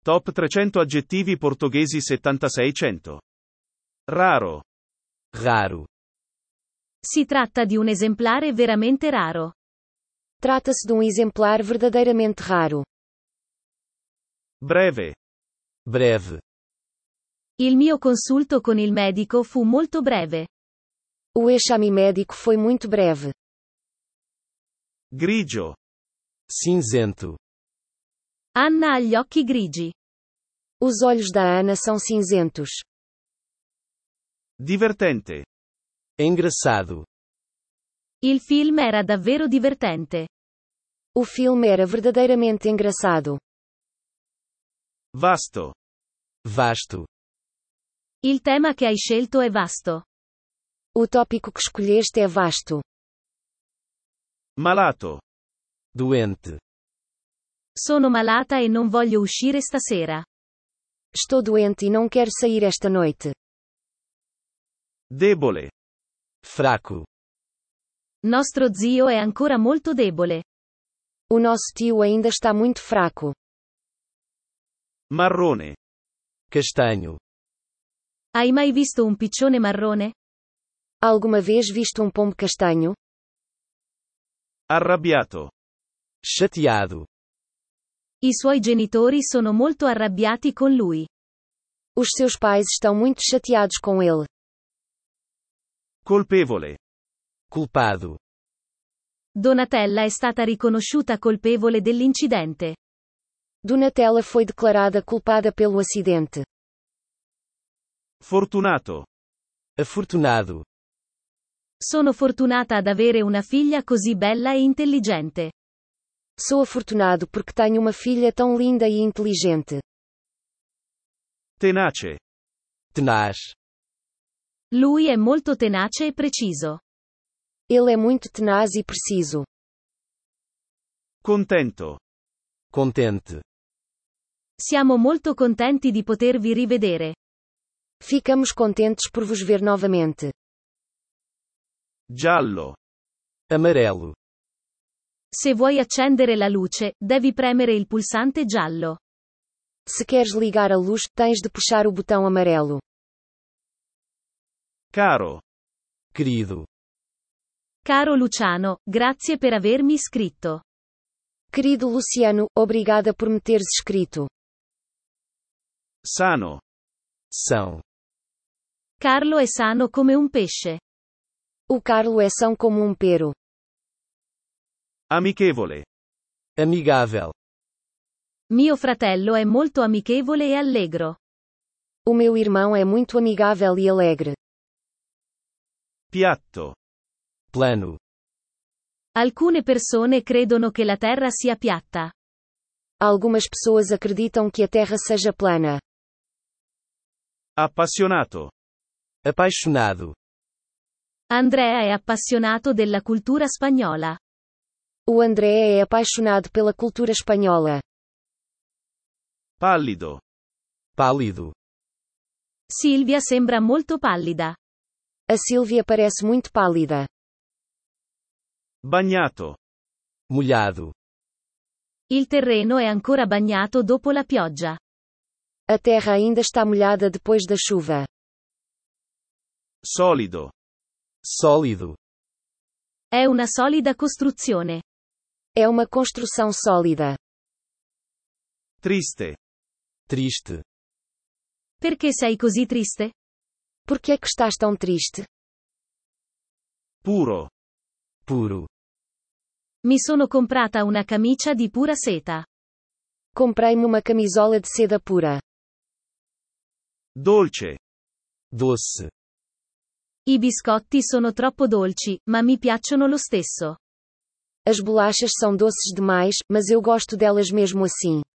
Top 300 aggettivi portoghesi 7600. Raro. Raro. Si tratta di un esemplare veramente raro. Trata-se de um exemplar verdadeiramente raro. Breve. Breve. Il mio consulto con il medico fu molto breve. O exame médico foi muito breve. Grigio. Cinzento. Anna ha gli occhi grigi. Os olhos da Ana são cinzentos. Divertente. Engraçado. Il film era davvero divertente. O filme era verdadeiramente engraçado. Vasto. Vasto. Il tema che hai scelto è vasto. O tópico que escolheste é vasto. Malato. Doente. Sono malata e non voglio uscire stasera. Estou doente e não quero sair esta noite. Debole. Fraco. Nostro zio è ancora molto debole. O nosso tio ainda está muito fraco. Marrone. Castanho. Hai mai visto un piccione marrone? Alguma vez visto um pombo castanho? Arrabbiato. Chateado. I suoi genitori sono molto arrabbiati con lui. Os seus pais estão muito chateados com ele. Colpevole. Culpado. Donatella è stata riconosciuta colpevole dell'incidente. Donatella foi declarada culpada pelo acidente. Fortunato. Afortunado. Sono fortunata ad avere una figlia così bella e intelligente. Sou afortunado porque tenho uma filha tão linda e inteligente. Tenace. Tenaz. Lui è molto tenace e preciso. Ele é muito tenaz e preciso. Contento. Contente. Siamo molto contenti di potervi rivedere. Ficamos contentes por vos ver novamente. Giallo. Amarelo. Se vuoi accendere la luce, devi premere il pulsante giallo. Se queres ligar a luz, tens de puxar o botão amarelo. Caro. Querido. Caro Luciano, grazie per avermi iscritto. Querido Luciano, obrigada por me teres escrito. Sano. São. Carlo è sano come un pesce. O Carlo é são como um pero. Amichevole. Amigável. Mio fratello è molto amichevole e allegro. O meu irmão é muito amigável e alegre. Piatto. Plano. Alcune persone credono che la terra sia piatta. Algumas pessoas acreditam que a Terra seja plana. Appassionato. Apaixonado. Andrea è appassionato della cultura spagnola. O André é apaixonado pela cultura espanhola. Pallido. Pálido. Silvia sembra molto pallida. A Sílvia parece muito pálida. Bagnato. Molhado. Il terreno è ancora bagnato dopo la pioggia. A terra ainda está molhada depois da chuva. Solido. Sólido. È una solida costruzione. É uma construção sólida. Triste. Triste. Perché sei così triste? Por que é que estás tão triste? Puro. Puro. Mi sono comprata una camicia di pura seta. Comprei-me uma camisola de seda pura. Dolce. Doce. I biscotti sono troppo dolci, ma mi piacciono lo stesso. As bolachas são doces demais, mas eu gosto delas mesmo assim.